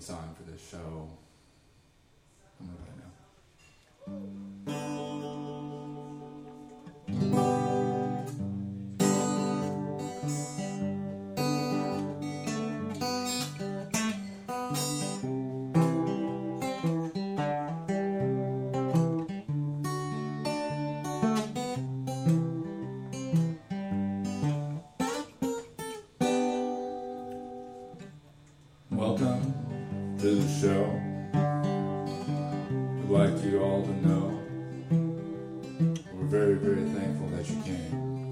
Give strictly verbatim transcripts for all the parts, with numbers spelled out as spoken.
song for this show. I'm gonna play it now. Welcome to the show. We'd like you all to know we're very, very thankful that you came.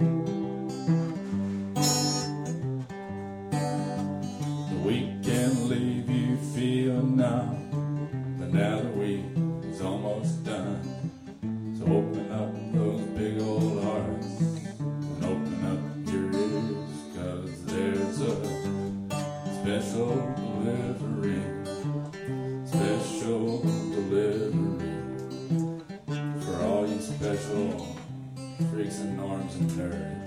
The week can leave you feeling numb, but now the week is almost done. So open up those big old hearts and open up your ears, 'cause there's a special delivery, special delivery for all you special freaks and norms and nerds.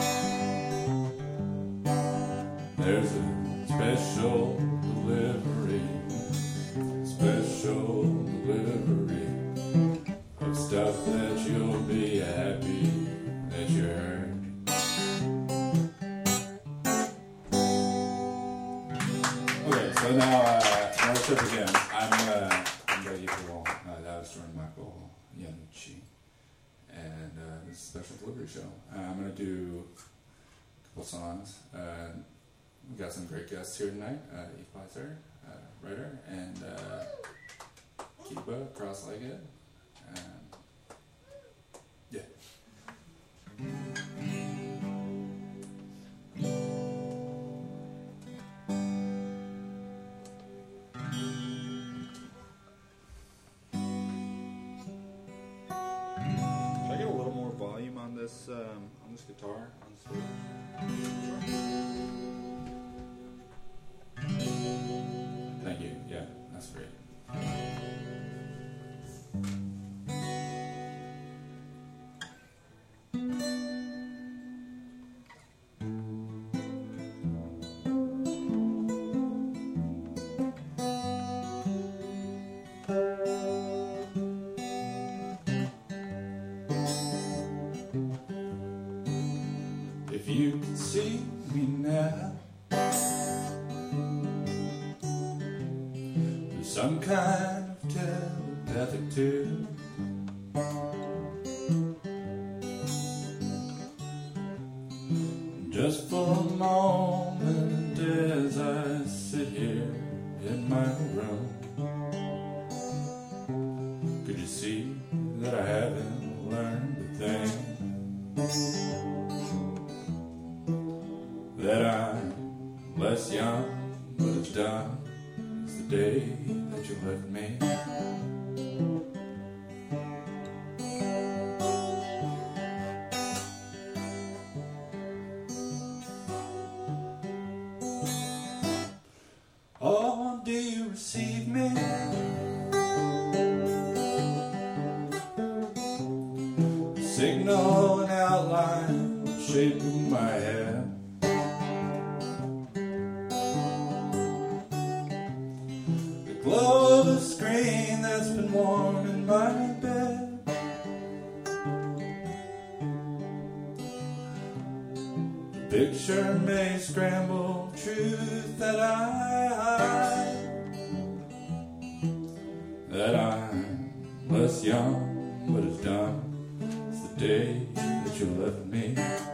There's a special delivery, special delivery of stuff that you'll be happy that you heard. So now, uh, another trip again. I'm, uh, I'm going to get the wall. Uh, that was during Michael Yanucci. And uh, this is a special delivery show. Uh, I'm going to do a couple songs. Uh, we got some great guests here tonight. Uh, Eve Pfizer, uh, writer, and uh, Kiba, cross-legged. Um, yeah. On this, um, on this guitar, on this stage. Thank you. Yeah, that's great. If you could see me now, with some kind of telepathic tune, just for a moment as I sit here in my room, could you see that I haven't learned a thing? That I'm less young, but as dumb as the day that you left me. Oh, do you receive me? Signal and outline, shape of my head. Glow of a screen that's been warm in my bed. The picture may scramble truth that I hide, that I'm less young but as dumb as the day that you left me.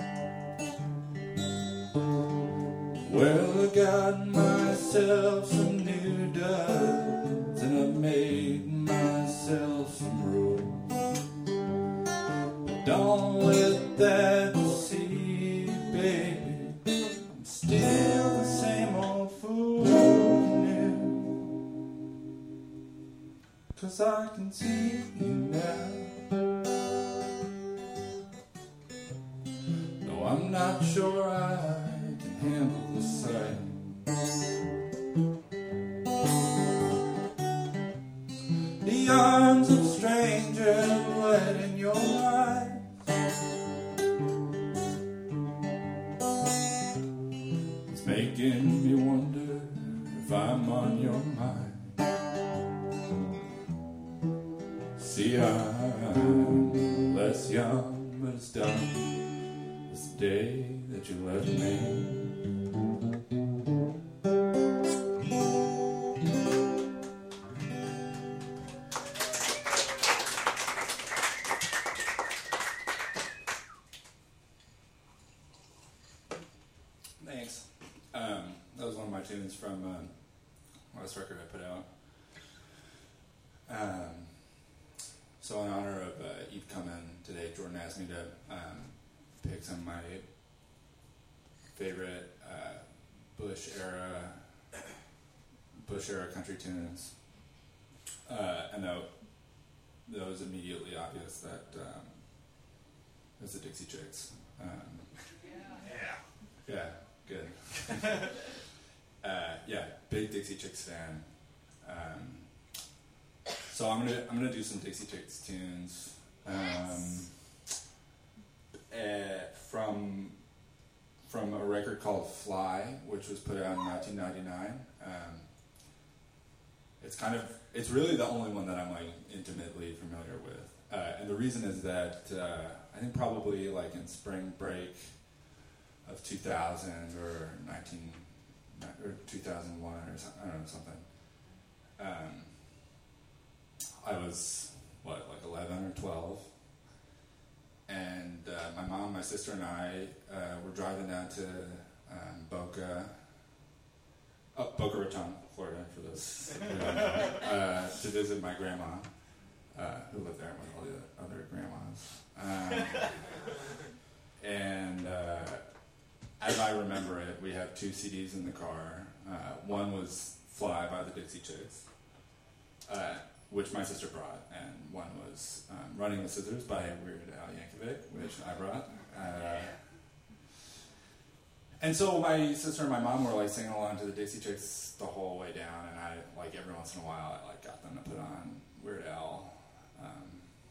Well, I got myself some new duds, and I've made myself some rules. But don't let that deceive you, baby. I'm still the same old fool new. 'Cause I can see you now. No, I'm not sure I handle the sight. The arms of strangers light in your eyes. It's making me wonder if I'm on your mind. young, but it's done. It's the day that you left me. Thanks. Um, that was one of my tunes from uh, last record I put out. Um, so in honor of uh, Eve coming today, Jordan asked me to um, pick some of my favorite uh, Bush era, Bush era country tunes, uh, and that, that was immediately obvious that um, it was the Dixie Chicks. Um, yeah. Yeah. Good. uh, yeah, big Dixie Chicks fan. Um, so I'm gonna I'm gonna do some Dixie Chicks tunes um, uh, from from a record called Fly, which was put out in nineteen ninety-nine. Um, it's kind of it's really the only one that I'm like intimately familiar with, uh, and the reason is that uh, I think probably like in spring break of two thousand or nineteen or two thousand one or something, I don't know, something. Um, I was what, like eleven or twelve, and uh, my mom, my sister, and I uh, were driving down to um, Boca, oh, Boca Raton, Florida, for those who don't know, uh, to visit my grandma, uh, who lived there with all the other grandmas, um, and. Uh, As I remember it, we had two C Ds in the car. Uh, one was Fly by the Dixie Chicks, uh, which my sister brought, and one was um, Running the Scissors by Weird Al Yankovic, which I brought. Uh, and so my sister and my mom were like singing along to the Dixie Chicks the whole way down, and I, like every once in a while, I like got them to put on Weird Al. Um,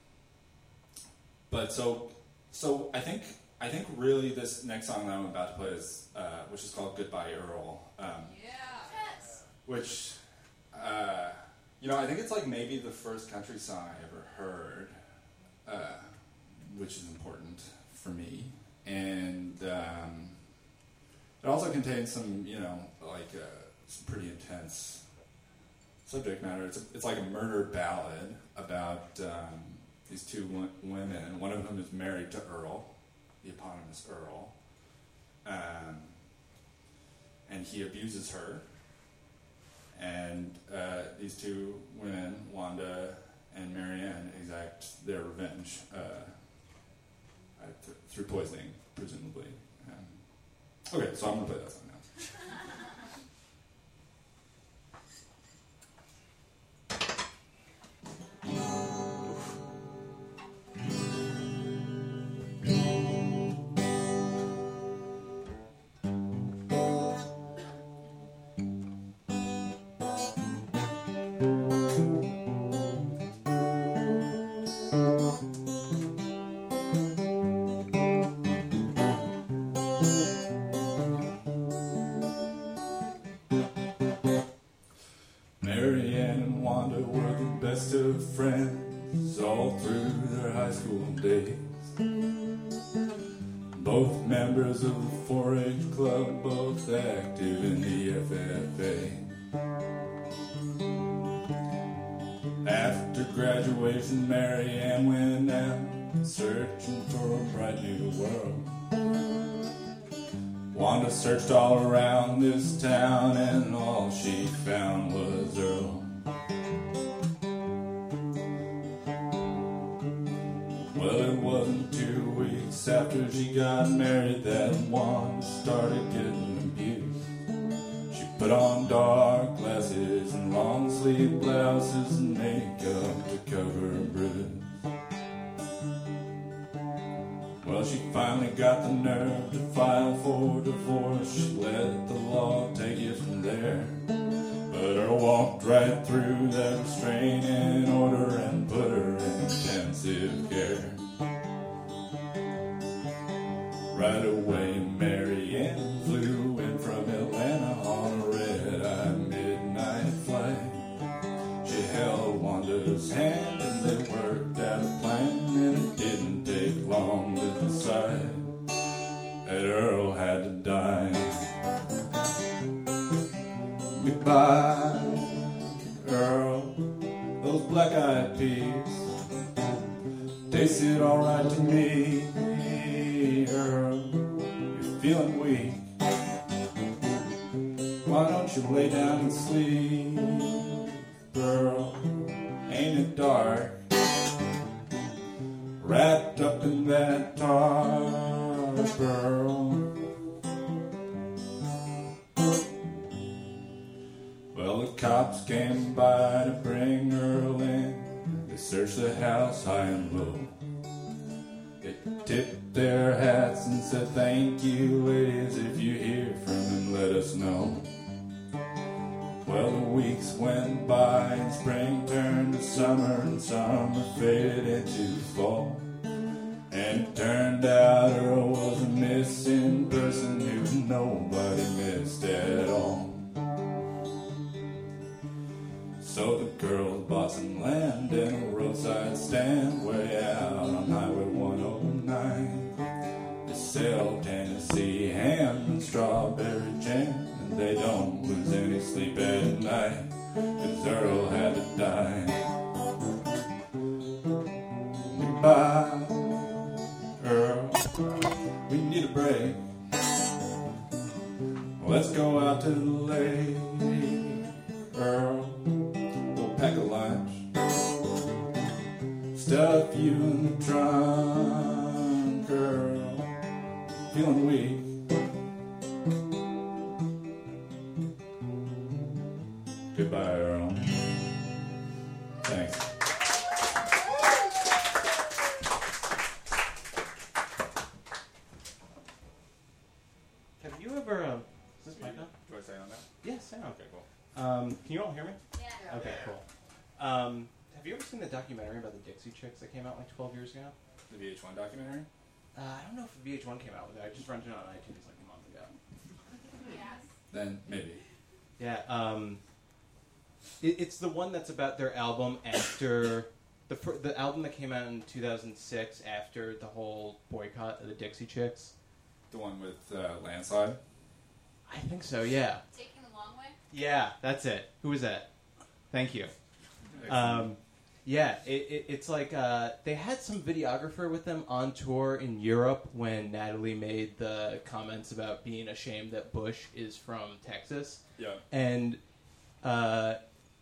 but so, so I think. I think really this next song that I'm about to play is, uh, which is called Goodbye Earl. Um, yeah. Yes. Which, uh, you know, I think it's like maybe the first country song I ever heard, uh, which is important for me. And um, it also contains some, you know, like uh, some pretty intense subject matter. It's, a, it's like a murder ballad about um, these two w- women. One of them is married to Earl, the eponymous Earl, um, and he abuses her, and uh, these two women, Wanda and Marianne, exact their revenge uh, uh, th- through poisoning, presumably. Um, okay, so I'm going to play that song now. Marianne and Wanda were the best of friends all through their high school days. Both members of the four H club, both active in the F F A. After graduation, Marianne went out searching for a bright new world. Wanda searched all around this town, and all she found was Earl. Well, it wasn't two weeks after she got married that Wanda started getting abused. She put on dark glasses and long sleeve blouses and makeup to cover her bruise. Well, she finally got the nerve to file for divorce. She let the law take it from there. But Earl walked right through that restraining order and put her in intensive care. Right away, Marianne flew in from Atlanta on a red-eye midnight flight. She held Wanda's hand and they worked out a plan, and it didn't take decide that Earl had to die. Goodbye, Earl. Those black-eyed peas tasted alright to me. Earl, you're feeling weak. Why don't you lay down and sleep, Earl? Ain't it dark? Wrapped up in that tarp, Earl. Well, the cops came by to bring Earl in. They searched the house high and low. They tipped their hats and said, thank you, ladies. If you hear from him, let us know. Well, the weeks went by and spring turned to summer and summer faded into fall. And it turned out Earl was a missing person who nobody missed at all. So the girls bought some land in a roadside stand way out on Highway one oh nine. They sell Tennessee ham and strawberry jam, and they don't lose any sleep at night, 'cause Earl had to die. Goodbye, Earl, we need a break. Let's go out to the lake, Earl. Pack a lunch, stuff you in the trunk, girl. Feeling weak. Goodbye, Earl. Thanks. Have you ever? Um, is this mic on? Do I say on that? Yes, yeah, okay, cool. Um, can you all hear me? Yeah. Okay, cool. Um, have you ever seen the documentary about the Dixie Chicks that came out like twelve years ago? The V H one documentary? Uh, I don't know if V H one came out with it. I just rented it on iTunes like a month ago. Yes. Then maybe. Yeah, um, it, it's the one that's about their album after the fir- the album that came out in two thousand six after the whole boycott of the Dixie Chicks. The one with uh, Landslide? I think so. Yeah. Taking the long way? Yeah, that's it. Who was that? Thank you. Um, yeah, it, it, it's like uh, they had some videographer with them on tour in Europe when Natalie made the comments about being ashamed that Bush is from Texas. Yeah. And uh,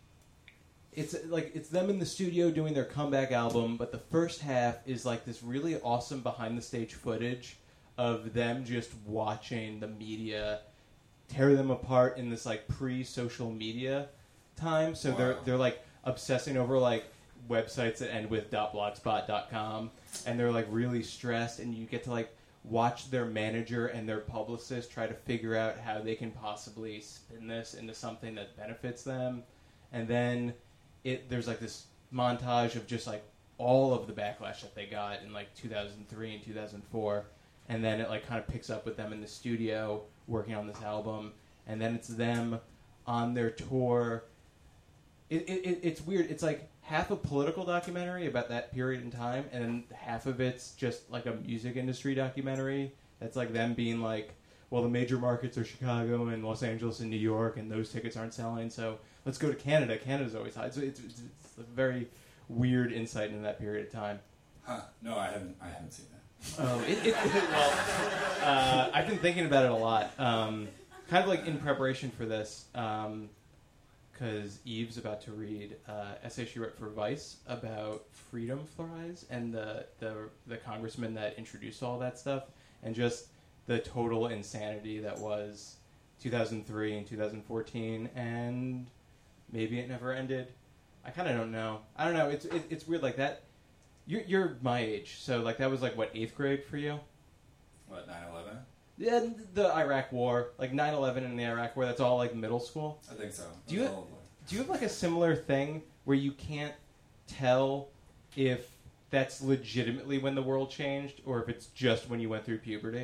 it's like it's them in the studio doing their comeback album, but the first half is like this really awesome behind the stage footage of them just watching the media tear them apart in this like pre-social media time. So Wow. they're they're like obsessing over like websites that end with .blogspot dot com, and they're like really stressed, and you get to like watch their manager and their publicist try to figure out how they can possibly spin this into something that benefits them. And then it there's like this montage of just like all of the backlash that they got in like two thousand three and two thousand four, and then it like kind of picks up with them in the studio working on this album, and then it's them on their tour. It, it, it's weird. It's like half a political documentary about that period in time, and then half of it's just like a music industry documentary. That's like them being like, well, the major markets are Chicago and Los Angeles and New York, and those tickets aren't selling, so let's go to Canada. Canada's always hot. So it's, it's, it's a very weird insight into that period of time. Huh. No, I haven't I haven't seen that. Oh, it, it, well, uh, I've been thinking about it a lot. Um, kind of like in preparation for this, um, because Eve's about to read uh, essay she wrote for Vice about freedom flies and the, the the congressman that introduced all that stuff, and just the total insanity that was two thousand three and two thousand fourteen, and maybe it never ended. I kind of don't know. I don't know. It's it, it's weird like that. You're you're my age, so like that was like what, eighth grade for you? What, nine eleven? Yeah, the Iraq War, like nine eleven and the Iraq War. That's all like middle school. I think so. Do you That's all- do you have like a similar thing where you can't tell if that's legitimately when the world changed or if it's just when you went through puberty?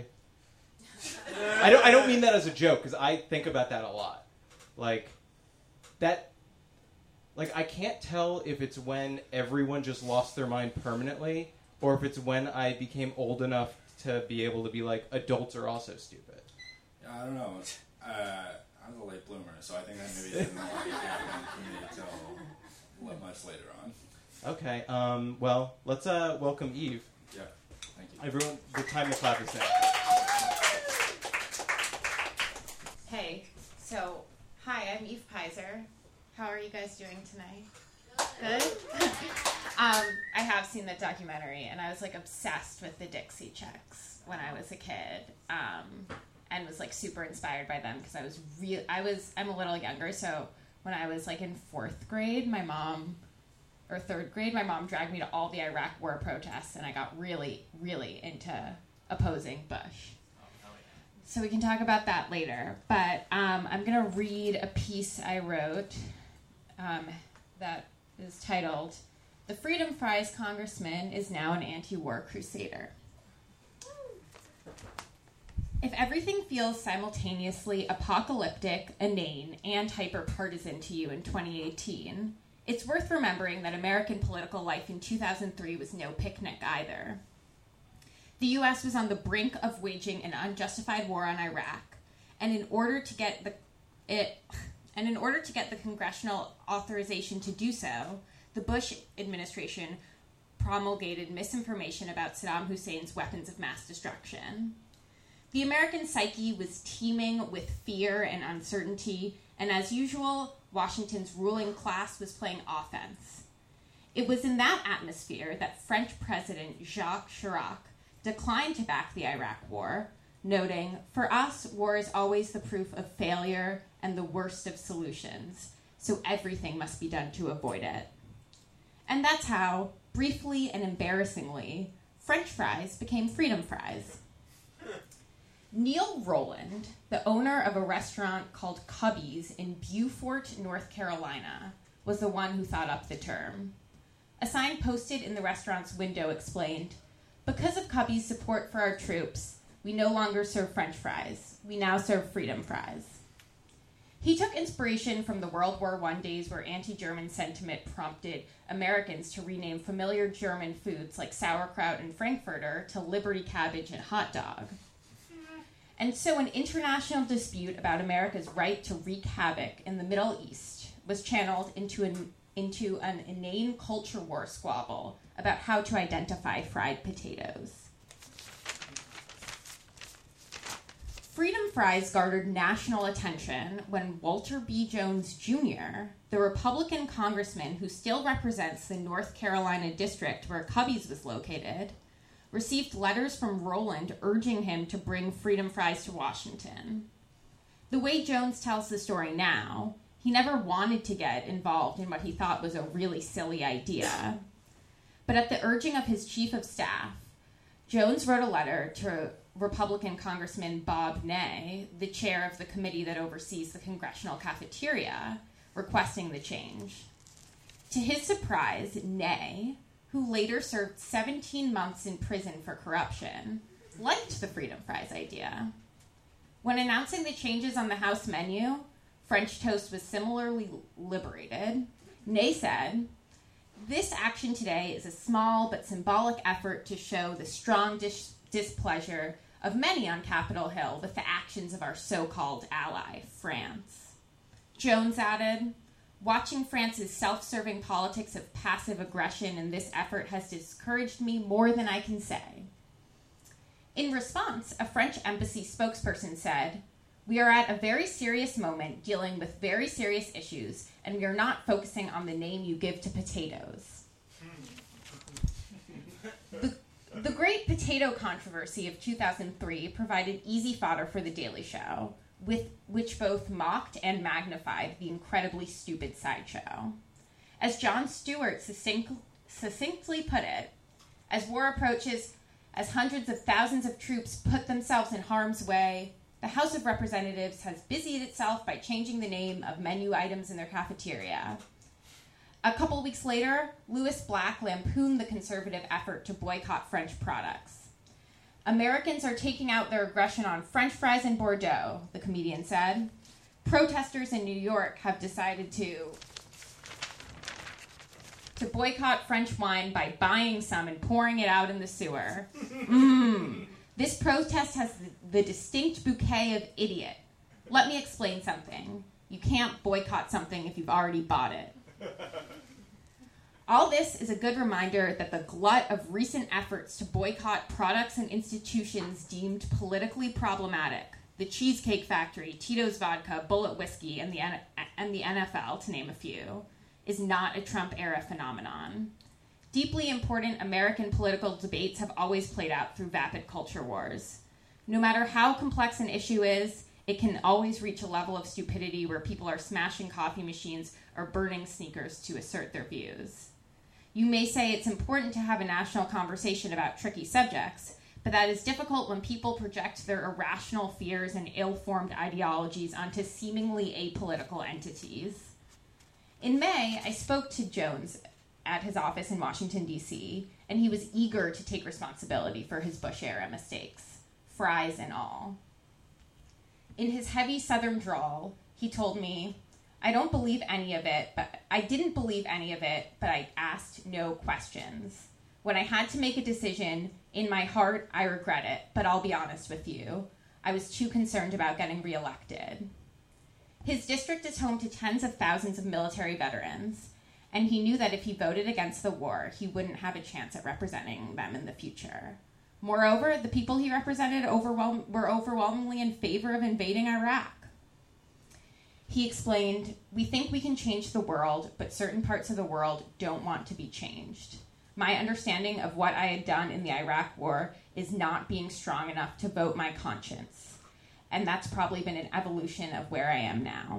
I don't I don't mean that as a joke, because I think about that a lot. Like that. Like, I can't tell if it's when everyone just lost their mind permanently or if it's when I became old enough to be able to be like, adults are also stupid? I don't know. Uh, I was a late bloomer, so I think that maybe didn't like happen for me until much later on. Okay, um, well, let's uh, welcome Eve. Yeah, thank you. Everyone, the time to clap is now. Hey, so, hi, I'm Eve Pizer. How are you guys doing tonight? Good? um, I have seen the documentary, and I was, like, obsessed with the Dixie Chicks when I was a kid, um, and was, like, super inspired by them, because I was real. I was, I'm a little younger, so when I was, like, in fourth grade, my mom, or third grade, my mom dragged me to all the Iraq War protests, and I got really, really into opposing Bush. So we can talk about that later. But um, I'm going to read a piece I wrote um, that is titled, "The Freedom Fries Congressman is Now an Anti-War Crusader." If everything feels simultaneously apocalyptic, inane, and hyper-partisan to you in twenty eighteen, it's worth remembering that American political life in two thousand three was no picnic either. The U S was on the brink of waging an unjustified war on Iraq, and in order to get the it, and in order to get the congressional authorization to do so, the Bush administration promulgated misinformation about Saddam Hussein's weapons of mass destruction. The American psyche was teeming with fear and uncertainty, and as usual, Washington's ruling class was playing offense. It was in that atmosphere that French President Jacques Chirac declined to back the Iraq War, noting, "For us, war is always the proof of failure and the worst of solutions, so everything must be done to avoid it." And that's how, briefly and embarrassingly, French fries became freedom fries. Neil Rowland, the owner of a restaurant called Cubby's in Beaufort, North Carolina, was the one who thought up the term. A sign posted in the restaurant's window explained, "Because of Cubby's support for our troops, we no longer serve French fries. We now serve freedom fries." He took inspiration from the World War One days where anti-German sentiment prompted Americans to rename familiar German foods like sauerkraut and frankfurter to liberty cabbage and hot dog. And so an international dispute about America's right to wreak havoc in the Middle East was channeled into an, into an inane culture war squabble about how to identify fried potatoes. Freedom fries garnered national attention when Walter B. Jones, Junior, the Republican congressman who still represents the North Carolina district where Cubby's was located, received letters from Rowland urging him to bring freedom fries to Washington. The way Jones tells the story now, he never wanted to get involved in what he thought was a really silly idea. But at the urging of his chief of staff, Jones wrote a letter to Republican Congressman Bob Ney, the chair of the committee that oversees the congressional cafeteria, requesting the change. To his surprise, Ney, who later served seventeen months in prison for corruption, liked the freedom fries idea. When announcing the changes on the House menu, French toast was similarly liberated. Ney said, "This action today is a small but symbolic effort to show the strong dis- displeasure of many on Capitol Hill with the actions of our so-called ally, France." Jones added, "Watching France's self-serving politics of passive aggression in this effort has discouraged me more than I can say." In response, a French embassy spokesperson said, "We are at a very serious moment dealing with very serious issues, and we are not focusing on the name you give to potatoes." the, the Great Potato Controversy of two thousand three provided easy fodder for The Daily Show, with which both mocked and magnified the incredibly stupid sideshow. As Jon Stewart succinct, succinctly put it, as war approaches, as hundreds of thousands of troops put themselves in harm's way, the House of Representatives has busied itself by changing the name of menu items in their cafeteria. A couple weeks later, Louis Black lampooned the conservative effort to boycott French products. "Americans are taking out their aggression on French fries in Bordeaux," the comedian said. "Protesters in New York have decided to to boycott French wine by buying some and pouring it out in the sewer. Mmm, This protest has the distinct bouquet of idiot. Let me explain something. You can't boycott something if you've already bought it. All this is a good reminder that the glut of recent efforts to boycott products and institutions deemed politically problematic, the Cheesecake Factory, Tito's Vodka, Bullet Whiskey, and the, N- and the N F L, to name a few, is not a Trump-era phenomenon. Deeply important American political debates have always played out through vapid culture wars. No matter how complex an issue is, it can always reach a level of stupidity where people are smashing coffee machines or burning sneakers to assert their views. You may say it's important to have a national conversation about tricky subjects, but that is difficult when people project their irrational fears and ill-formed ideologies onto seemingly apolitical entities. In May, I spoke to Jones at his office in Washington, D C, and he was eager to take responsibility for his Bush-era mistakes, fries and all. In his heavy Southern drawl, he told me, I don't believe any of it, but I didn't believe any of it, but I asked no questions. When I had to make a decision, in my heart, I regret it, but I'll be honest with you. I was too concerned about getting reelected. His district is home to tens of thousands of military veterans, and he knew that if he voted against the war, he wouldn't have a chance at representing them in the future. Moreover, the people he represented overwhelm- were overwhelmingly in favor of invading Iraq. He explained, we think we can change the world, but certain parts of the world don't want to be changed. My understanding of what I had done in the Iraq war is not being strong enough to vote my conscience. And that's probably been an evolution of where I am now.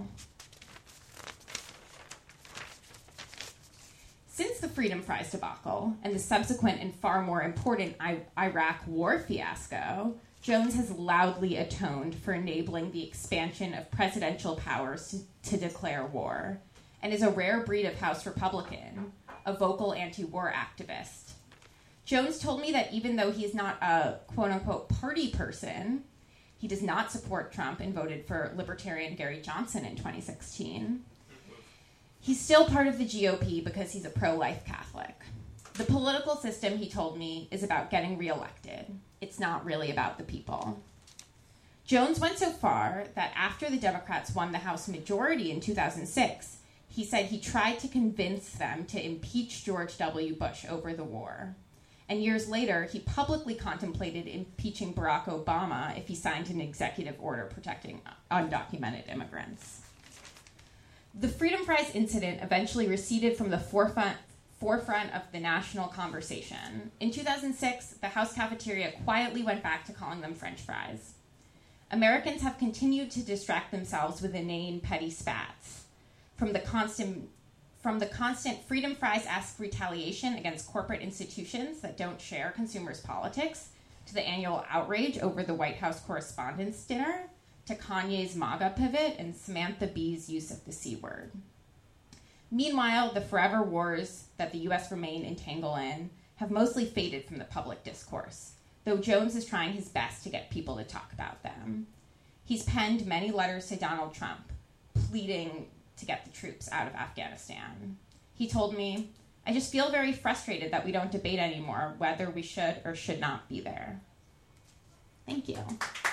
Since the Freedom Fries debacle and the subsequent and far more important I- Iraq war fiasco, Jones has loudly atoned for enabling the expansion of presidential powers to, to declare war, and is a rare breed of House Republican, a vocal anti-war activist. Jones told me that even though he is not a quote-unquote party person, he does not support Trump and voted for Libertarian Gary Johnson in twenty sixteen. He's still part of the G O P because he's a pro-life Catholic. The political system, he told me, is about getting reelected. It's not really about the people. Jones went so far that after the Democrats won the House majority in two thousand six, he said he tried to convince them to impeach George W. Bush over the war. And years later, he publicly contemplated impeaching Barack Obama if he signed an executive order protecting undocumented immigrants. The Freedom Fries incident eventually receded from the forefront forefront of the national conversation. In two thousand six, the House cafeteria quietly went back to calling them French fries. Americans have continued to distract themselves with inane, petty spats. From the constant, from the constant Freedom Fries-esque retaliation against corporate institutions that don't share consumers' politics, to the annual outrage over the White House Correspondents' Dinner, to Kanye's MAGA pivot and Samantha Bee's use of the C word. Meanwhile, the forever wars that the U S remain entangled in have mostly faded from the public discourse, though Jones is trying his best to get people to talk about them. He's penned many letters to Donald Trump, pleading to get the troops out of Afghanistan. He told me, I just feel very frustrated that we don't debate anymore whether we should or should not be there. Thank you.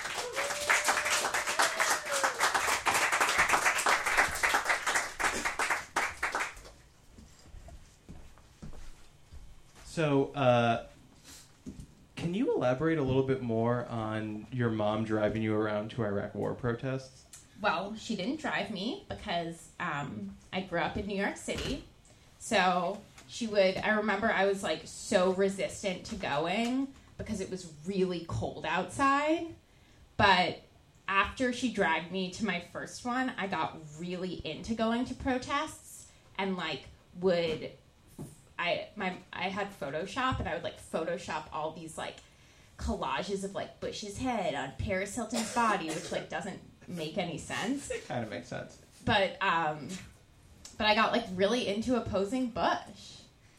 So, uh, can you elaborate a little bit more on your mom driving you around to Iraq war protests? Well, she didn't drive me because um, I grew up in New York City. So she would, I remember I was like so resistant to going because it was really cold outside. But after she dragged me to my first one, I got really into going to protests and like would... I my I had Photoshop, and I would like Photoshop all these like collages of like Bush's head on Paris Hilton's body, which like doesn't make any sense. It kind of makes sense. But um, but I got like really into opposing Bush.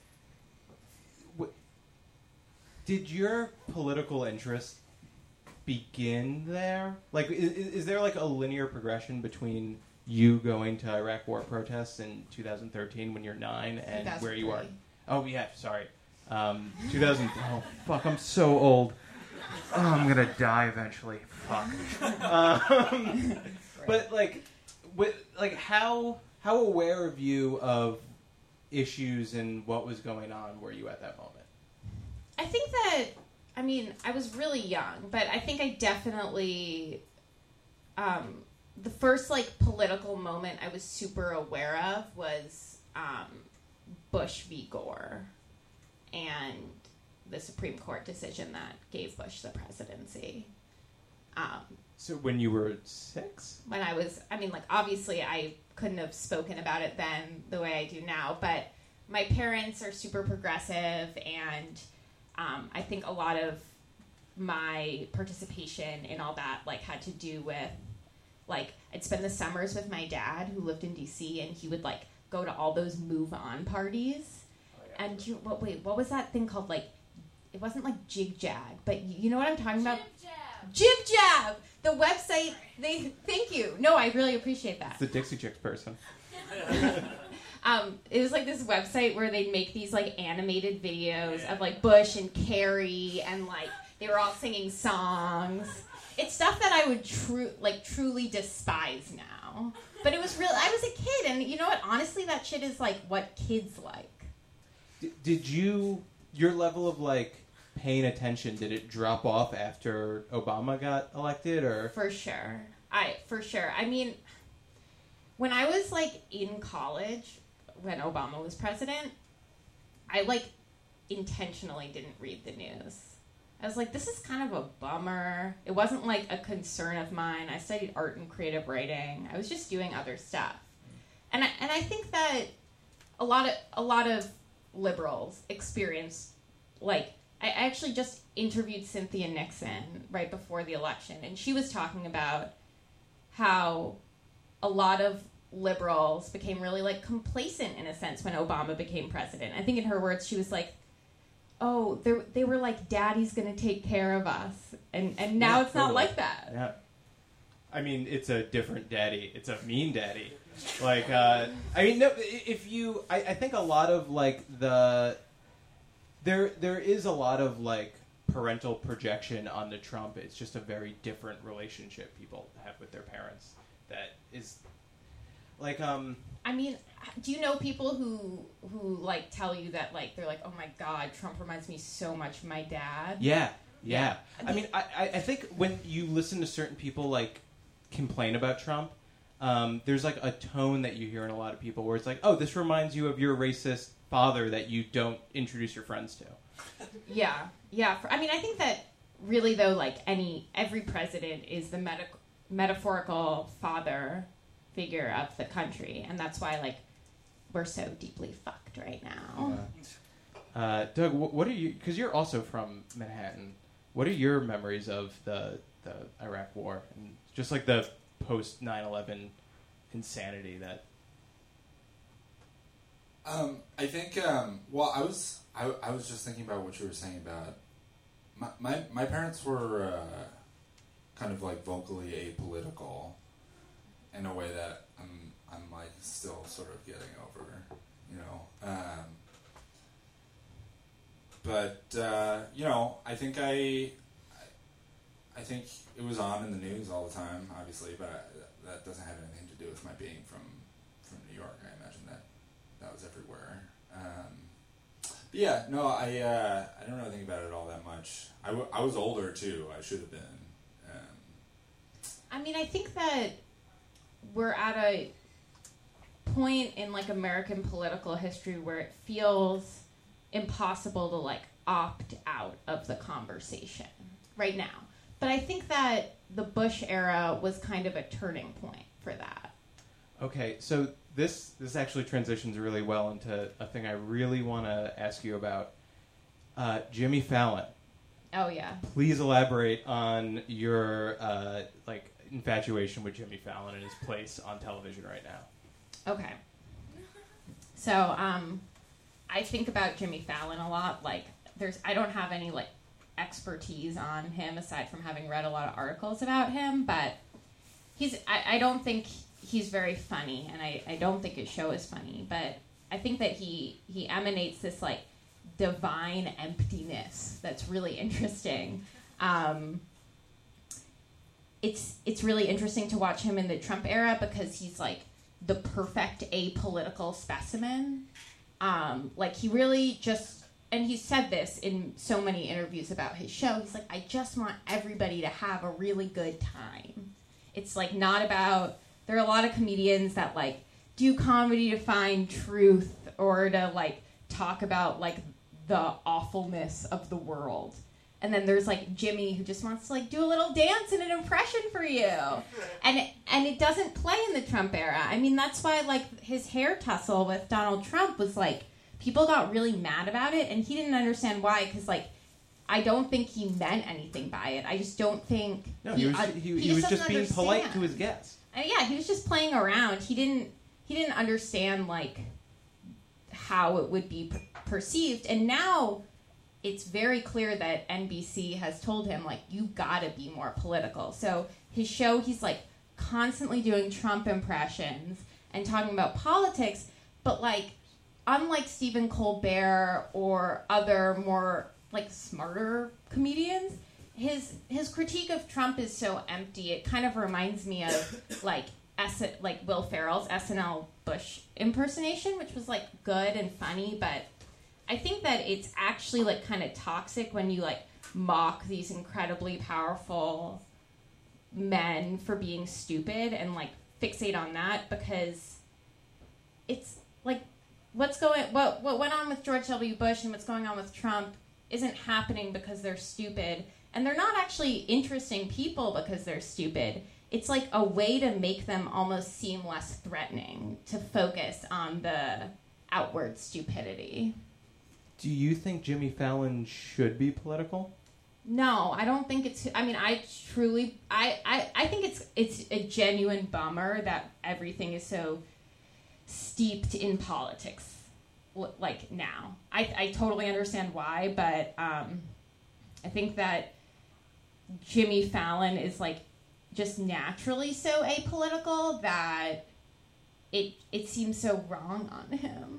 Did your political interest begin there? Like, is, is there like a linear progression between you going to Iraq war protests in two thousand thirteen when you're nine and where you are? Oh, yeah, sorry. Um, two thousand... Oh, fuck, I'm so old. oh, I'm gonna die eventually. Fuck. um, but like, with, like how how aware of you of issues and what was going on were you at that moment? I think that, I mean, I was really young, but I think I definitely, um, the first, like, political moment I was super aware of was um, Bush v. Gore and the Supreme Court decision that gave Bush the presidency. Um, So when you were six? when I was, I mean, like, obviously I couldn't have spoken about it then the way I do now, but my parents are super progressive, and um, I think a lot of my participation in all that, like, had to do with, like, I'd spend the summers with my dad, who lived in D C, and he would, like, go to all those move-on parties. Oh, yeah. And you, what, wait, what was that thing called? Like, it wasn't like Jig Jag, but you, you know what I'm talking about? Jib Jib jab. Jab! The website, they, thank you. No, I really appreciate that. It's the Dixie Chicks person. Um, it was like this website where they'd make these like animated videos of like Bush and Carrie, and like they were all singing songs. It's stuff that I would true like truly despise now. But it was real. I was a kid, and you know what? Honestly, that shit is like what kids like. D- did you your level of like paying attention, did it drop off after Obama got elected, or For sure. I for sure. I mean, when I was like in college, when Obama was president, I like intentionally didn't read the news. I was like, this is kind of a bummer. It wasn't like a concern of mine. I studied art and creative writing. I was just doing other stuff. And I, and I think that a lot of a lot of liberals experience, like, I actually just interviewed Cynthia Nixon right before the election, and she was talking about how a lot of liberals became really like complacent in a sense when Obama became president. I think in her words, she was like, "Oh, they they were like, Daddy's going to take care of us," and and now Yeah, it's not totally. like that. yeah. I mean, it's a different daddy. It's a mean daddy. Like, uh, I mean, no. i- If you, I, I think a lot of like the there there is a lot of like parental projection on the Trump. It's just a very different relationship people have with their parents. That is like um. I mean, do you know people who who like tell you that like they're like, "Oh my God, Trump reminds me so much of my dad." Yeah, yeah. Yeah. I mean, I, I I think when you listen to certain people like complain about Trump, um, there's like a tone that you hear in a lot of people where it's like, oh, this reminds you of your racist father that you don't introduce your friends to. Yeah, yeah. For, I mean, I think that really though, like any every president is the meta- metaphorical father figure of the country, and that's why like we're so deeply fucked right now. Uh, uh, Doug, wh- what are you? Because you're also from Manhattan. What are your memories of the the Iraq War and just like the post nine eleven insanity that? Um, I think. Um, well, I was. I, I was just thinking about what you were saying about my my, my parents were uh, kind of like vocally apolitical in a way that I'm I'm like still sort of getting over, you know. Um, but uh, you know, I think I, I I think it was on in the news all the time, obviously, but that doesn't have anything to do with my being from from New York. I imagine that that was everywhere. Um, but yeah, no, I uh, I don't really think about it all that much. I, w- I was older too. I should have been. Um, I mean, I think that we're at a point in like American political history where it feels impossible to like opt out of the conversation right now. But I think that the Bush era was kind of a turning point for that. Okay, so this this actually transitions really well into a thing I really want to ask you about. Uh, Jimmy Fallon. Oh yeah. Please elaborate on your uh, like infatuation with Jimmy Fallon and his place on television right now. Okay. So, um, I think about Jimmy Fallon a lot. Like, there's, I don't have any like expertise on him aside from having read a lot of articles about him, but he's, I, I don't think he's very funny, and I, I don't think his show is funny, but I think that he, he emanates this like divine emptiness that's really interesting. Um, it's it's really interesting to watch him in the Trump era because he's like the perfect apolitical specimen. Um, like he really just, and he said this in so many interviews about his show. He's like, I just want everybody to have a really good time. It's like not about, there are a lot of comedians that like do comedy to find truth or to like talk about like the awfulness of the world. And then there's like Jimmy who just wants to like do a little dance and an impression for you. And it, and it doesn't play in the Trump era. I mean, that's why like his hair tussle with Donald Trump was like, people got really mad about it and he didn't understand why, because like I don't think he meant anything by it. I just don't think No, he, was uh, he, he he just was just doesn't being polite understand. to his guests. And yeah, he was just playing around. He didn't he didn't understand like how it would be per- perceived. And now it's very clear that N B C has told him like you got to be more political. So his show, he's like constantly doing Trump impressions and talking about politics, but like unlike Stephen Colbert or other more like smarter comedians, his his critique of Trump is so empty. It kind of reminds me of like S- like Will Ferrell's S N L Bush impersonation, which was like good and funny, but I think that it's actually like kind of toxic when you like mock these incredibly powerful men for being stupid and like fixate on that, because it's like what's going what what went on with George W. Bush and what's going on with Trump isn't happening because they're stupid, and they're not actually interesting people because they're stupid. It's like a way to make them almost seem less threatening, to focus on the outward stupidity. Do you think Jimmy Fallon should be political? No, I don't think it's. I mean, I truly, I, I, I think it's it's a genuine bummer that everything is so steeped in politics, l- like now. I, I totally understand why, but um, I think that Jimmy Fallon is like just naturally so apolitical that it it seems so wrong on him.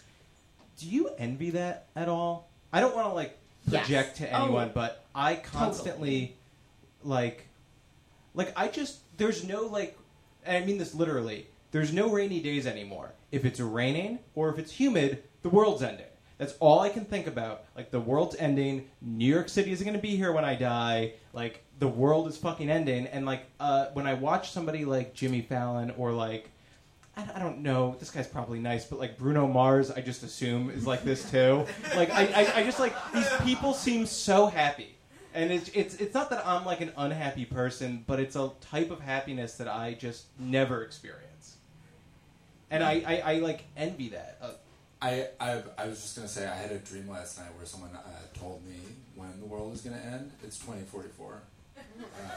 Do you envy that at all? I don't want to like project Yes. to anyone, Oh, but I constantly like like I just there's no like and I mean this literally. There's no rainy days anymore. If it's raining or if it's humid, the world's ending. That's all I can think about. Like the world's ending. New York City isn't going to be here when I die. Like the world is fucking ending. And like uh, when I watch somebody like Jimmy Fallon or like I I don't know. This guy's probably nice, but like Bruno Mars, I just assume is like this too. Like I, I, I just like these people seem so happy, and it's it's it's not that I'm like an unhappy person, but it's a type of happiness that I just never experience, and I, I, I like envy that. Uh, I, I I was just gonna say I had a dream last night where someone uh, told me when the world is gonna end. It's twenty forty-four. Uh,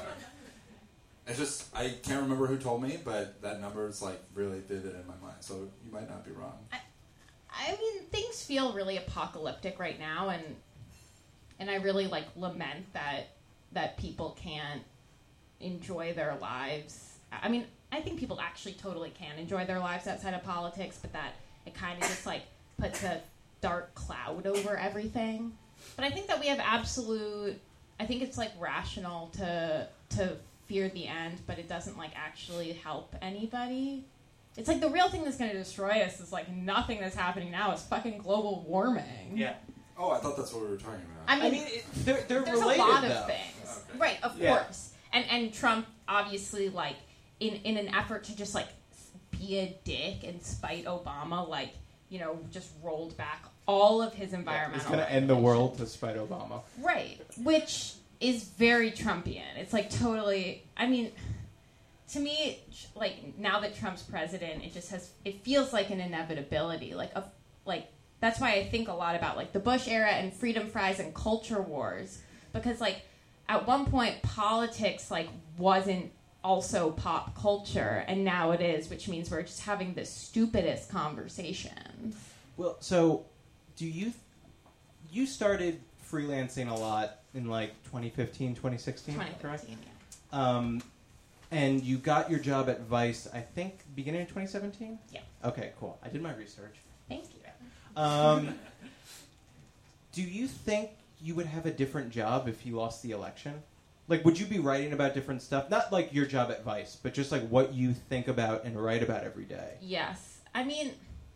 It's just, I can't remember who told me, but that number is like really vivid in my mind, so you might not be wrong. I, I mean, things feel really apocalyptic right now, and and I really like lament that that people can't enjoy their lives. I mean, I think people actually totally can enjoy their lives outside of politics, but that it kind of just like puts a dark cloud over everything. But I think that we have absolute. I think it's like rational to to. fear the end, but it doesn't like actually help anybody. It's like the real thing that's going to destroy us is like nothing that's happening now. Is fucking global warming. yeah. Oh, I thought that's what we were talking about. I mean, I mean, it, they're they're there's related a lot though. of things, Okay. right? Of Yeah. course, and and Trump obviously like in in an effort to just like be a dick and spite Obama, like you know, just rolled back all of his Yeah, environmental. it's going to end the world to spite Obama. Right, which is very Trumpian. It's like totally, I mean, to me, like now that Trump's president, it just has, it feels like an inevitability. Like, a, like that's why I think a lot about like the Bush era and freedom fries and culture wars, because like at one point politics like wasn't also pop culture, and now it is, which means we're just having the stupidest conversations. Well, so do you you started freelancing a lot in like twenty fifteen, twenty sixteen, twenty correct? fifteen, yeah. Um, and you got your job at Vice, I think, beginning of twenty seventeen? Yeah. Okay, cool. I did my research. Thank you. Um, do you think you would have a different job if he lost the election? Like, would you be writing about different stuff? Not like your job at Vice, but just like what you think about and write about every day. Yes. I mean,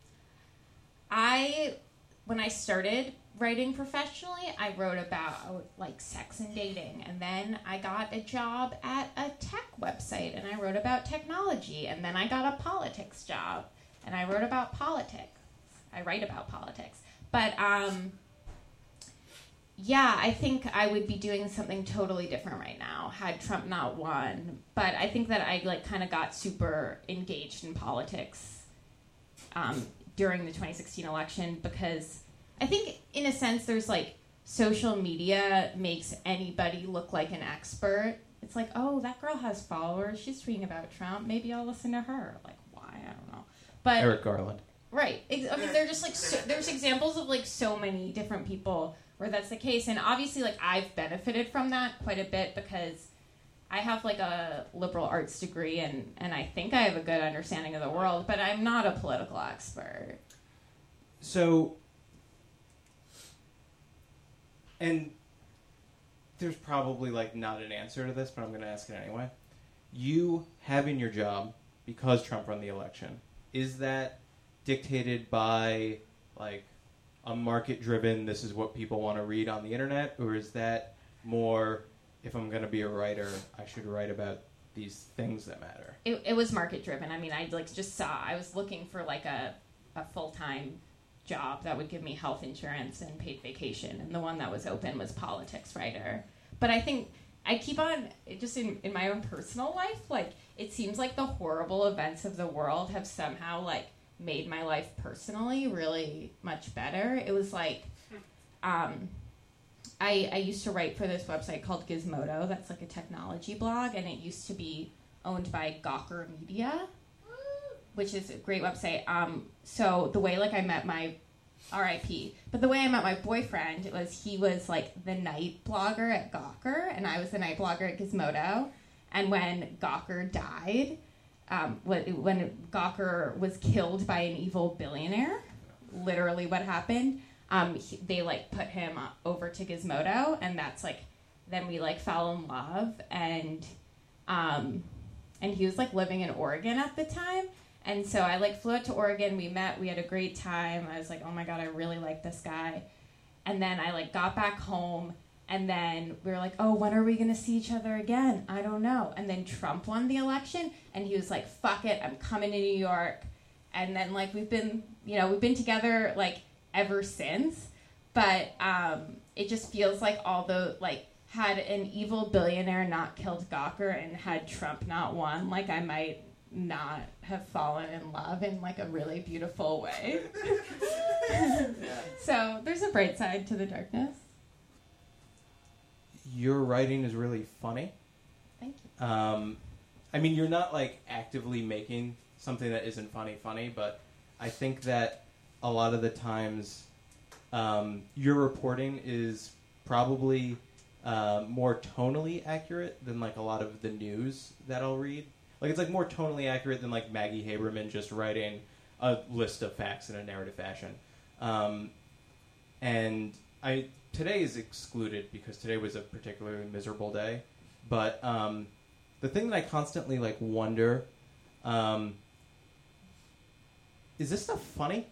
I, when I started writing professionally, I wrote about like sex and dating. And then I got a job at a tech website and I wrote about technology. And then I got a politics job and I wrote about politics. I write about politics. But, um... yeah, I think I would be doing something totally different right now had Trump not won. But I think that I like kind of got super engaged in politics um, during the twenty sixteen election because I think, in a sense, there's like social media makes anybody look like an expert. It's like, oh, that girl has followers. She's tweeting about Trump. Maybe I'll listen to her. Like, why? I don't know. But Eric Garland. Right. I mean, they're just like so, there's examples of like so many different people where that's the case, and obviously like I've benefited from that quite a bit because I have like a liberal arts degree and and I think I have a good understanding of the world, but I'm not a political expert. So, and there's probably like not an answer to this, but I'm going to ask it anyway. You having your job because Trump won the election, is that dictated by like a market-driven, this is what people want to read on the internet, or is that more, if I'm going to be a writer, I should write about these things that matter? It, it was market-driven. I mean, I like just saw, I was looking for like a, a full-time job that would give me health insurance and paid vacation, and the one that was open was politics writer. But I think I keep on, just in, in my own personal life, like, it seems like the horrible events of the world have somehow, like, made my life personally really much better. It was like, um, I, I used to write for this website called Gizmodo. That's like a technology blog, and it used to be owned by Gawker Media, which is a great website. Um, so the way like I met my R I P, but the way I met my boyfriend was he was like the night blogger at Gawker, and I was the night blogger at Gizmodo. And when Gawker died, Um, when Gawker was killed by an evil billionaire, literally what happened, um, he, they like put him over to Gizmodo, and that's like, then we like fell in love, and um, and he was like living in Oregon at the time, and so I like flew out to Oregon, we met, we had a great time, I was like, oh my god, I really like this guy, and then I like got back home. And then we were like, oh, when are we going to see each other again? I don't know. And then Trump won the election, and he was like, fuck it, I'm coming to New York. And then, like, we've been, you know, we've been together, like, ever since. But um, it just feels like all the, like, had an evil billionaire not killed Gawker and had Trump not won, like, I might not have fallen in love in, like, a really beautiful way. So there's a bright side to the darkness. Your writing is really funny. Thank you. Um, I mean, you're not like actively making something that isn't funny funny, but I think that a lot of the times um, your reporting is probably uh, more tonally accurate than like a lot of the news that I'll read. Like it's like more tonally accurate than like Maggie Haberman just writing a list of facts in a narrative fashion. Um, and I. Today is excluded because today was a particularly miserable day. But um, the thing that I constantly like wonder, um, is this stuff funny?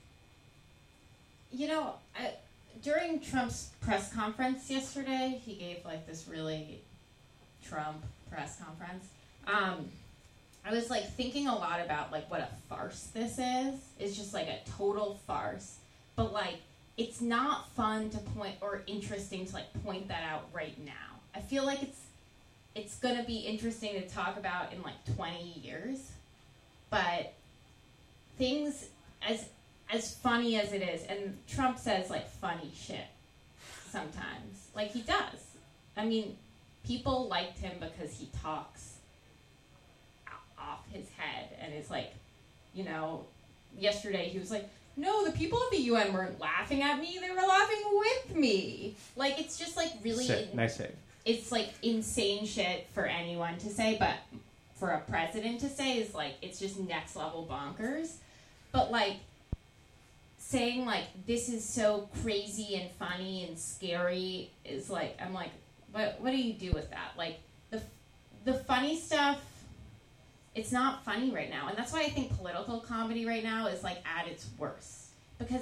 You know, I, during Trump's press conference yesterday, he gave like this really Trump press conference. Um, I was like thinking a lot about like what a farce this is. It's just like a total farce. But like, it's not fun to point or interesting to like point that out right now. I feel like it's it's gonna be interesting to talk about in like twenty years, but things as as funny as it is, and Trump says like funny shit sometimes, like he does. I mean, people liked him because he talks off his head and is like, you know, yesterday he was like, no, the people at the U N weren't laughing at me. They were laughing with me. Like, it's just, like, really... Sick. Nice save. It's, like, insane shit for anyone to say, but for a president to say is, like, it's just next level bonkers. But, like, saying like this is so crazy and funny and scary is like I'm like, what what do you do with that? Like the the funny stuff, it's not funny right now, and that's why I think political comedy right now is like at its worst, because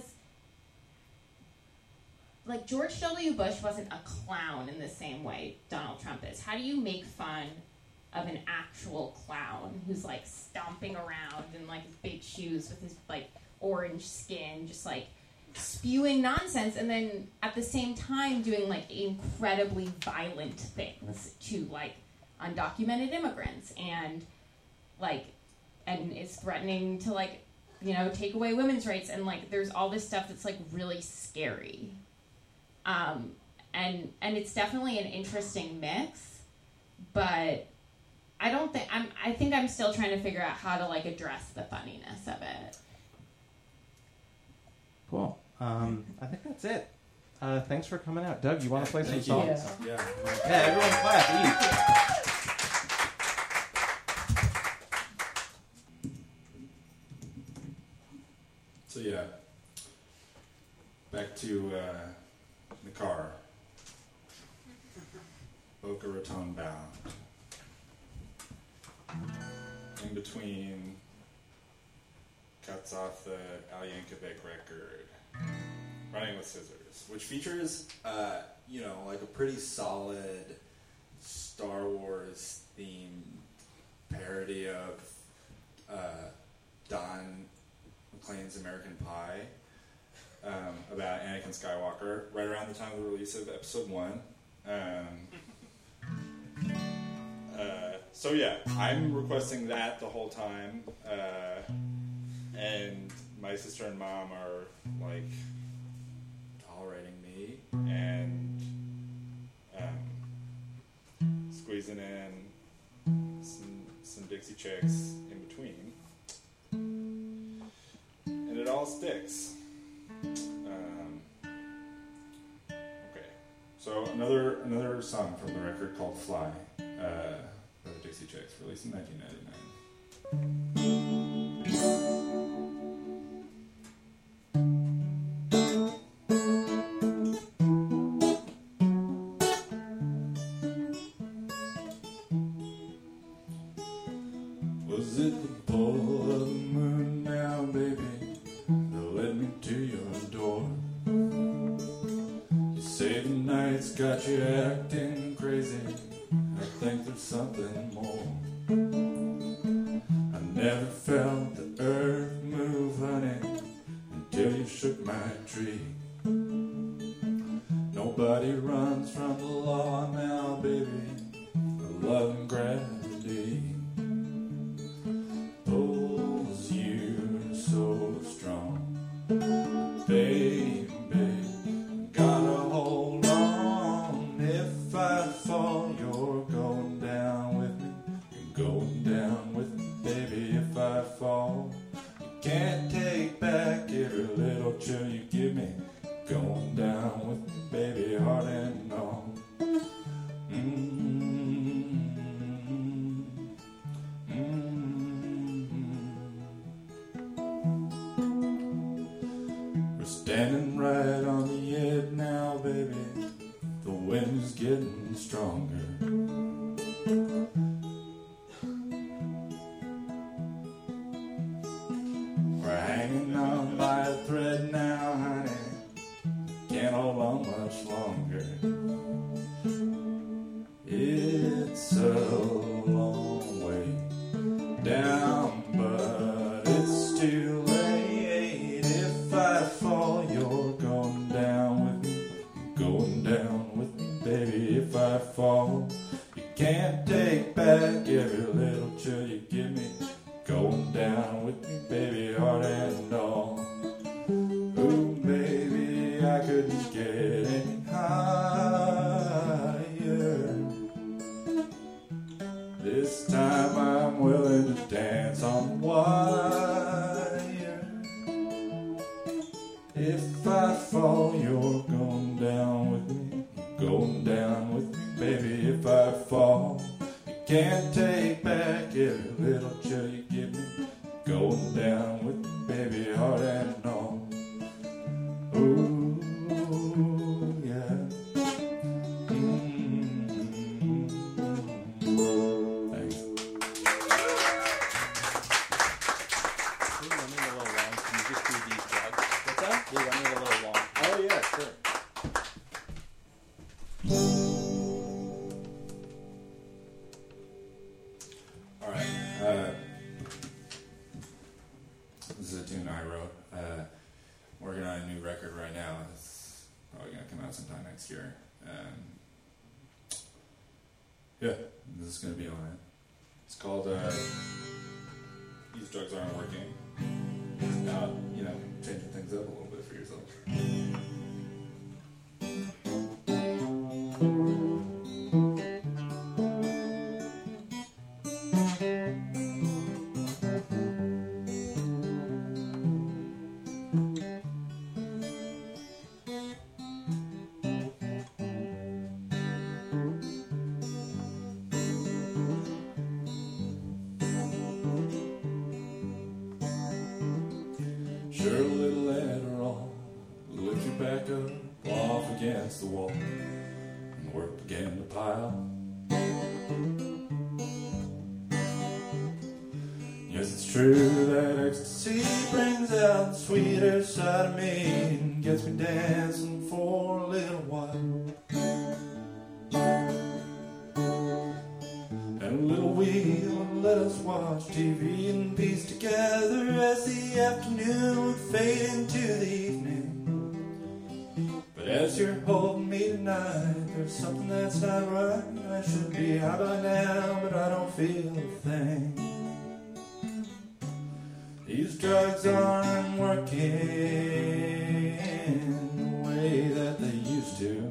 like George W. Bush wasn't a clown in the same way Donald Trump is. How do you make fun of an actual clown who's like stomping around in like his big shoes with his like orange skin, just like spewing nonsense, and then at the same time doing like incredibly violent things to like undocumented immigrants and like and is threatening to like, you know, take away women's rights, and like there's all this stuff that's like really scary. Um, and and it's definitely an interesting mix, but I don't think I'm. I think I'm still trying to figure out how to like address the funniness of it. Cool. Um, I think that's it. Uh, thanks for coming out, Doug. You want to play some Thank you. songs? Yeah. Yeah, everyone clap. Eat. So yeah, back to uh, the car. Boca Raton bound. In between, cuts off the Al Yankovic record, Running with Scissors, which features, uh, you know, like a pretty solid Star Wars themed parody of uh, Don McClane's American Pie, um, about Anakin Skywalker, right around the time of the release of Episode One. Um, uh, so yeah, I'm requesting that the whole time, uh, and my sister and mom are like tolerating me and um, squeezing in some, some Dixie Chicks in between. And it all sticks. Um, okay, so another another song from the record called "Fly" uh, by the Dixie Chicks, released in nineteen ninety-nine. Was it the pull of the moon now, baby, that led me to your door? You say the night's got you acting crazy. I think there's something more. I never felt the earth move, honey, until you shook my tree. Nobody runs from the law now, baby, the love and gravity pulls you so strong, baby. Gotta hold on. If I fall, you're going down with me. You're going down with me, baby. If I fall, you can't take back every little chill you give me. Going down with me, baby, heart and all. Mm-hmm. Mm-hmm. We're standing right on the edge now, baby. The wind's getting stronger. We're hanging on by a thread now, honey. Can't hold on much longer. It's a long way down, but it's too late. If I fall, you're going down with me. Going down with me, baby. If I fall, you can't take back every little chill you give me. Going down with me, baby, heart and all. Ooh, baby, I couldn't get any higher. This time I'm willing to dance on wire. If I fall, you're going down with me. Going down with me, baby. If I fall, you can't take back every little chill you give me. Going down with me, baby, heart and all. next year. And yeah, this is going to be on it. It's called uh, These Drugs Aren't Working. Now, you know, changing things up a little bit for yourself. Sure, a little Adderall lift your back up off against the wall, and work began to pile. Yes, it's true that ecstasy brings out the sweeter side of me and gets me dancing for a little while. And a little wheel would let us watch T V and piece together as the afternoon would fade into the evening. But as you're holding me tonight, there's something that's not right. I should be high by now, but I don't feel a thing. These drugs aren't working the way that they used to.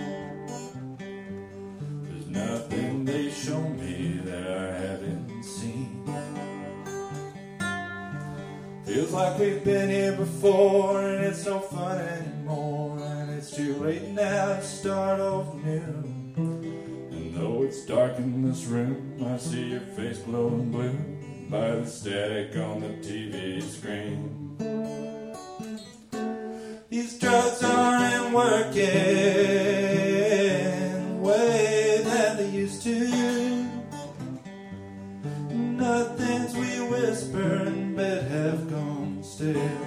There's nothing they show me that I haven't seen. Feels like we've been here before and it's no fun anymore, and it's too late now to start over new. And though it's dark in this room, I see your face glowing blue by the static on the T V screen. These drugs aren't working the way that they used to. Nothing's we whisper in bed have gone still.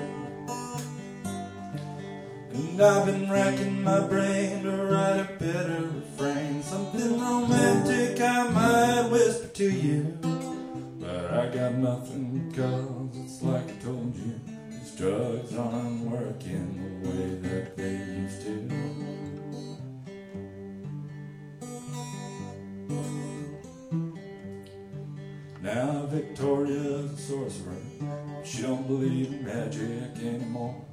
And I've been racking my brain to write a better refrain, something romantic I might whisper to you. But I got nothing, cause it's like I told you, these drugs aren't working the way that they used to. Now Victoria's a sorcerer, she don't believe in magic anymore.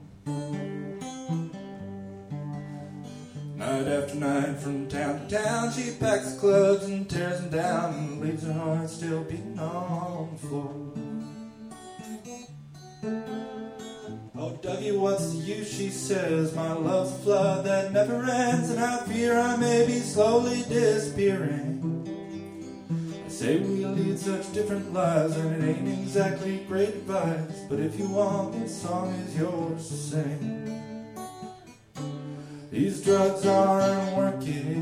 Night after night from town to town, she packs the clubs and tears them down and leaves her heart still beating on the floor. Oh, Dougie, what's the use, she says, my love's a flood that never ends, and I fear I may be slowly disappearing. I say we lead such different lives, and it ain't exactly great advice, but if you want, this song is yours to sing. These drugs aren't working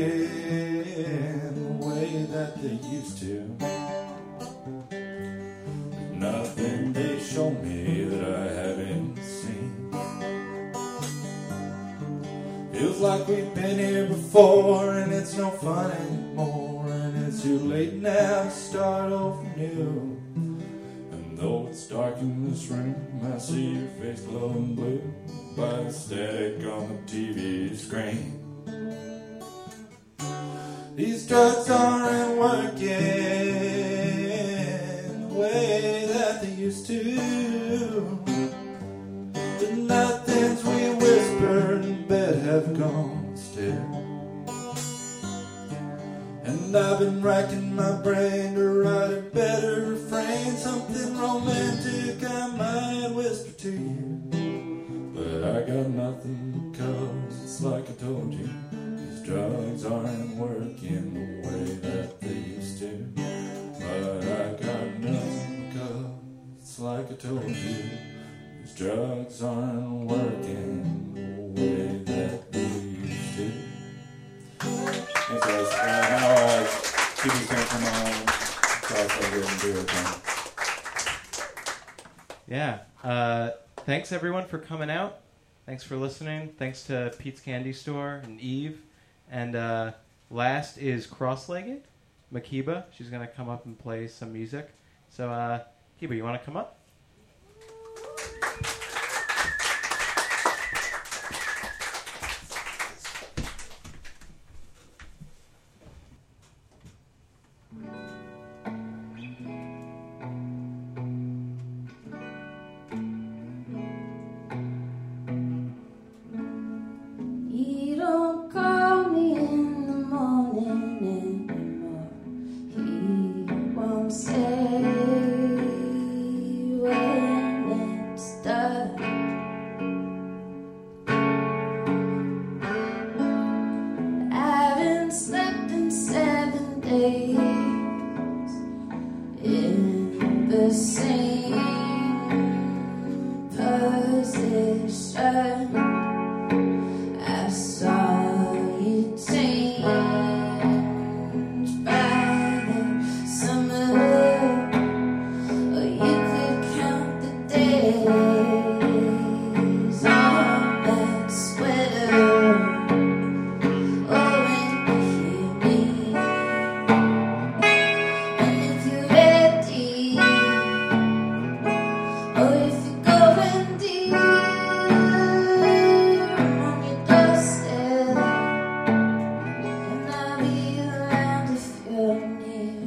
the way that they used to. There's nothing they show me that I haven't seen. Feels like we've been here before and it's no fun anymore, and it's too late now to start over new. And though it's dark in this room, I see your face glowing blue by the static on the T V screen. These drugs aren't working the way that they used to. The nothings we whispered in bed have gone still. And I've been racking my brain to write a better refrain, something romantic I might whisper to you. But I got nothing, cause it's like I told you, these drugs aren't working the way that they used to. But I got nothing, cause it's like I told you, these drugs aren't working the way that they used to. Thanks guys. Uh, now uh, T V's gonna come on, cross over and do it again. Yeah. Uh, thanks everyone for coming out. Thanks for listening. Thanks to Pete's Candy Store and Eve. And uh, last is Cross-Legged, Makiba. She's going to come up and play some music. So, uh, Kiba, you want to come up? don't say when it's done. I haven't slept in seven days in the same position. I saw you change by the summer, or you could count the days on that sweater. Oh, when you hear me, and if you're ready, or if you're going deep on your doorstep, and I'll be around if you're near.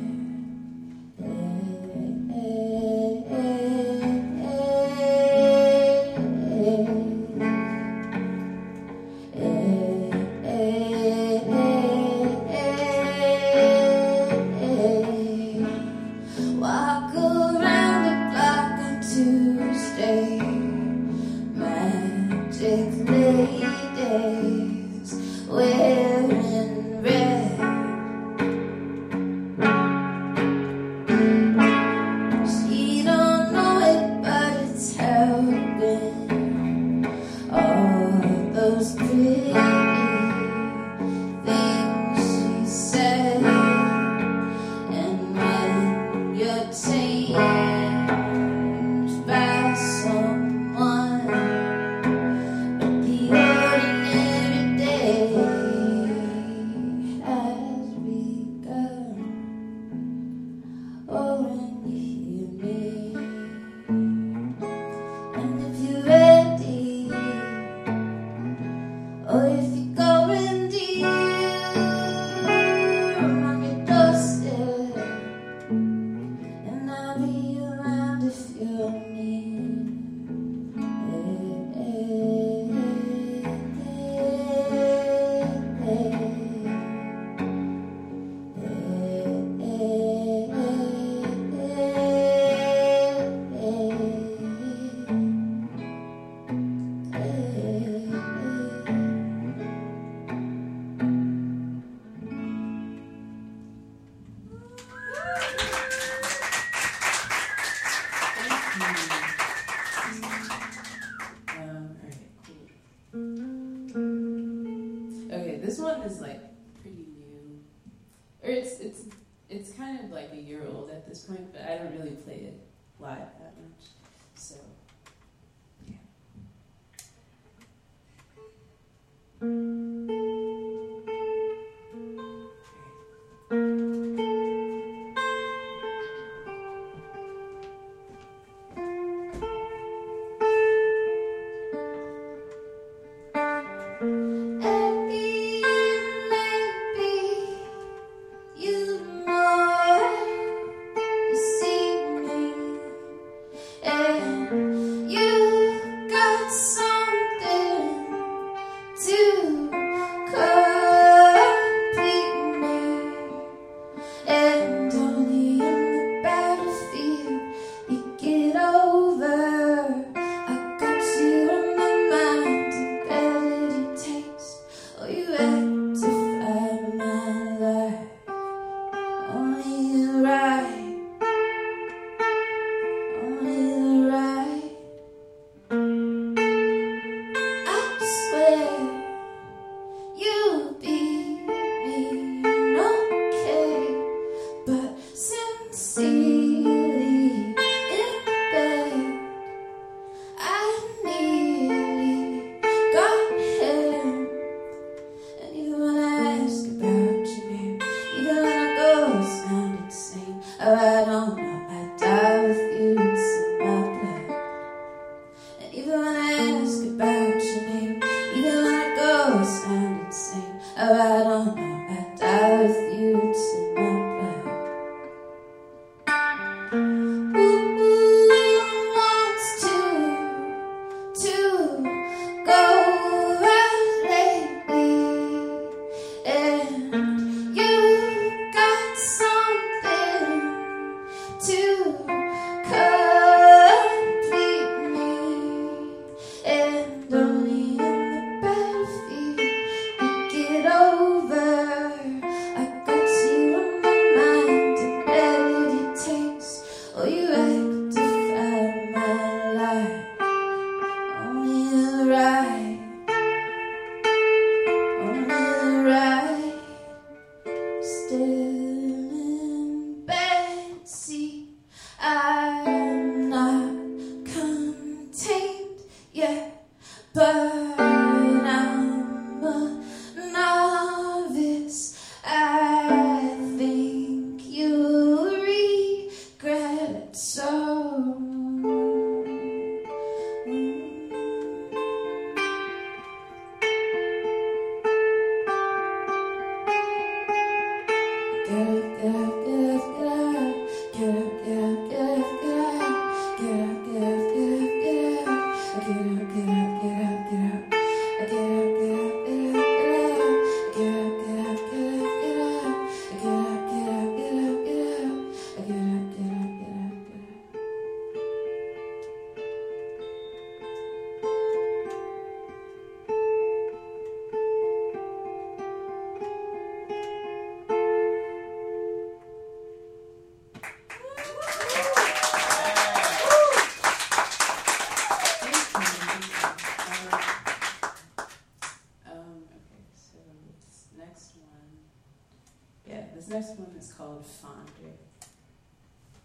Walk around the block on Tuesday, magic ladies wearing red. She don't know it, but it's helping. All those pretty things she said, and when you're changed by someone, but the ordinary day has begun. Oh, when you hear me, and if you're ready, or if you're going deep on your doorstep, and I'll be around if you're near. Um, alright, cool. Okay, this one is like pretty new. Or it's it's it's kind of like a year old at this point, but I don't really play it live that much. So yeah. Maybe, maybe you know you see me, and you got something to complete me, and only in the battlefield you get over. I got you on my mind, the better you taste. Oh, you rectify my life. Only the right, only the right. I swear you'll beat me, okay, but sincerely in bed, I nearly got him. And even when I ask about your name, even when I go sound insane, oh, I don't know, I die with you, it's in my blood. And even when I ask about your name, even when I go sound insane, oh, I don't know, I die with you, it's in my blood. Who wants to, to go out lately? And you got something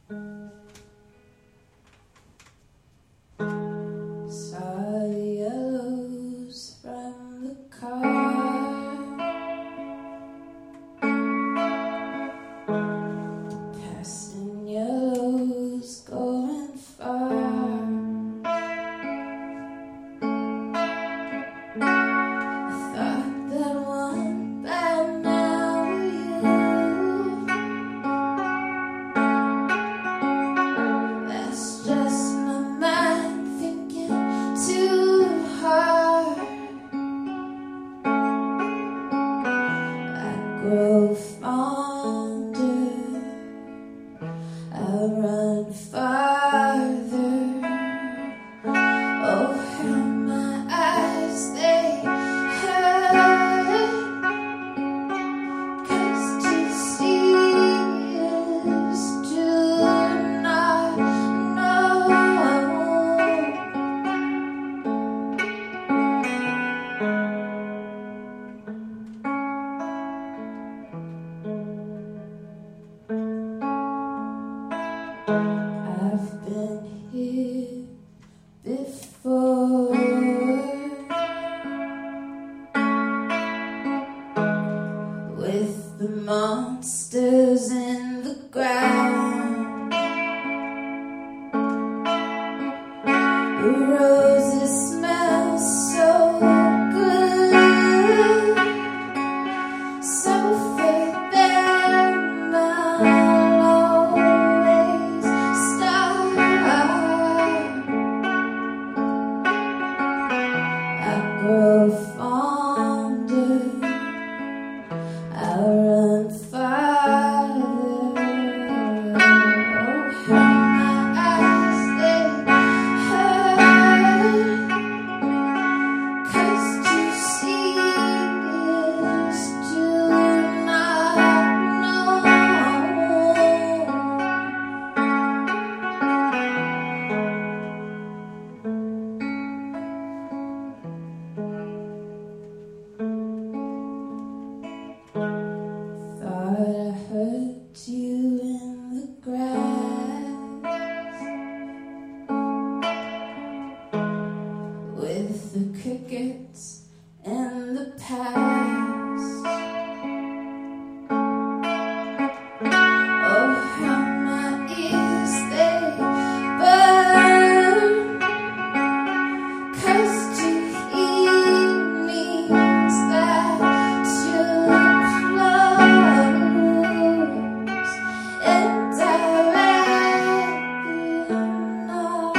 Saw the yellows from the car, passing yellows going far. I thought that one by now you. That's just my mind thinking too hard. I grow fonder, I run farther. Oh, how my eyes they hurt, 'cause to see is to not know. I've been here before, with the monsters in the ground. The roses smell so good, so for them I'll always start. I grow fonder, I run farther. Oh, how my eyes they hurt, 'cause to see is to not know. Thought I heard you in the grass, with the crickets and the past. Oh, how my ears they burn, 'cause to hear means that you're close and directly not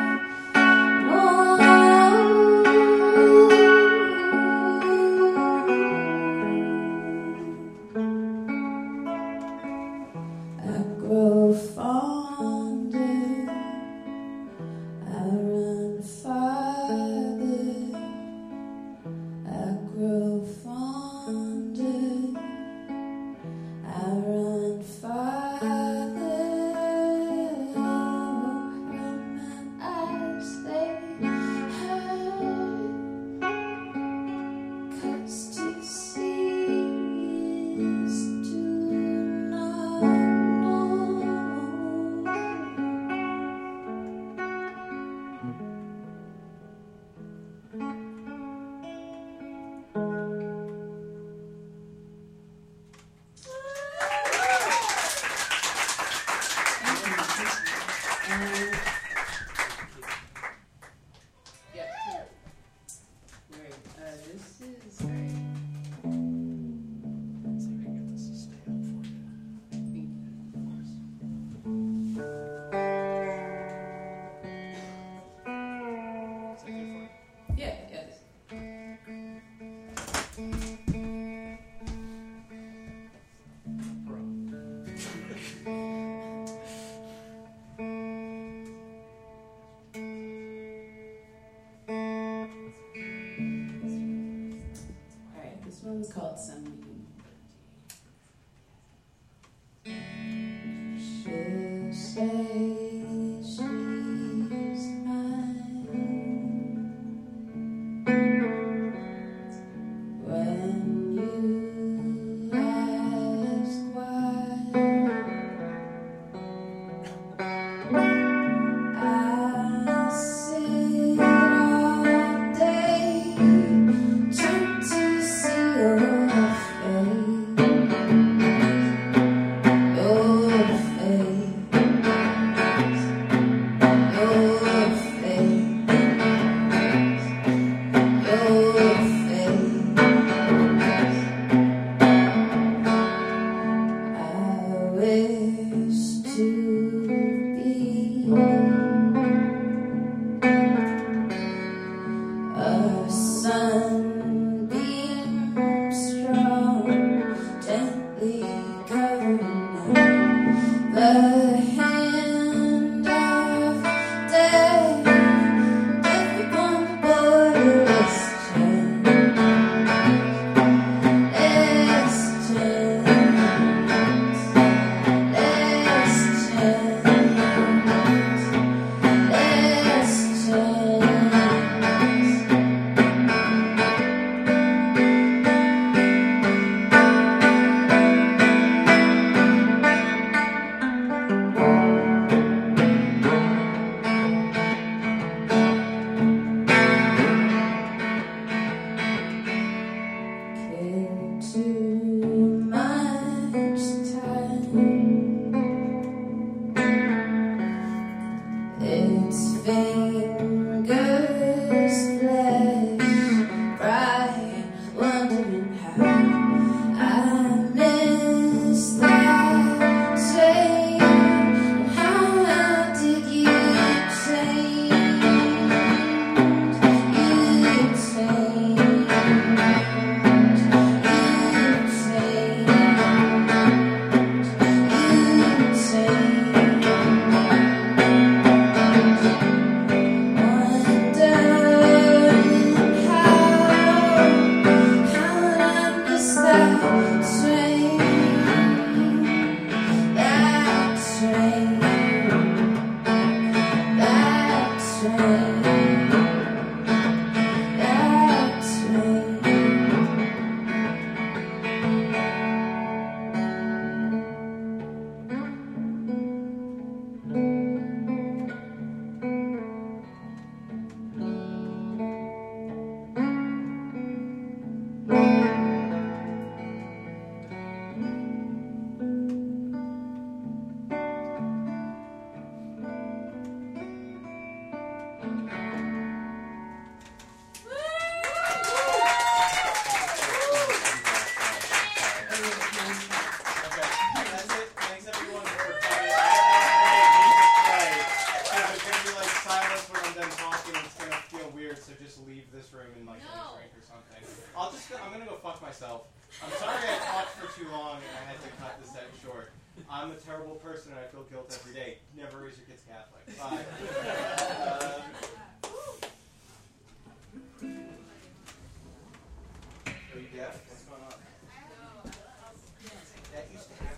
I grow fonder, I run farther. I grow fonder, I run farther. Oh, how my eyes they hurt, 'cause to see is to not know. Um, yeah. Right. Uh, this is. Let's see if I can get this to stay up for you. Is that good for you? Yeah. Yes. Bro. person and I feel guilt every day. Never raise your kids Catholic. Five. um, are you deaf? What's going on? That used to happen.